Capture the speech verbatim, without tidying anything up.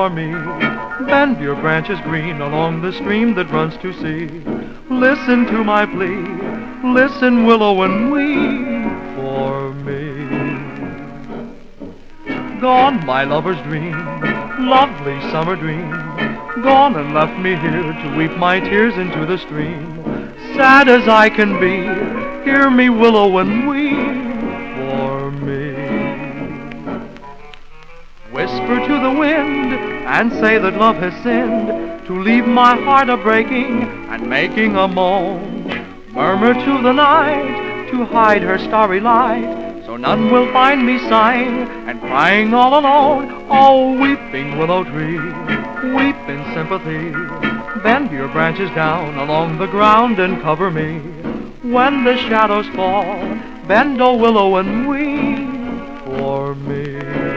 for me. Bend your branches green along the stream that runs to sea. Listen to my plea, listen, willow, and weep for me. Gone my lover's dream, lovely summer dream, gone and left me here to weep my tears into the stream. Sad as I can be, hear me, willow, and weep for me. Whisper to the wind and say that love has sinned, to leave my heart a-breaking and making a moan. Murmur to the night to hide her starry light, so none will find me sighing and crying all alone. Oh, weeping willow tree, weep in sympathy. Bend your branches down along the ground and cover me. When the shadows fall, bend, oh willow, and weep for me.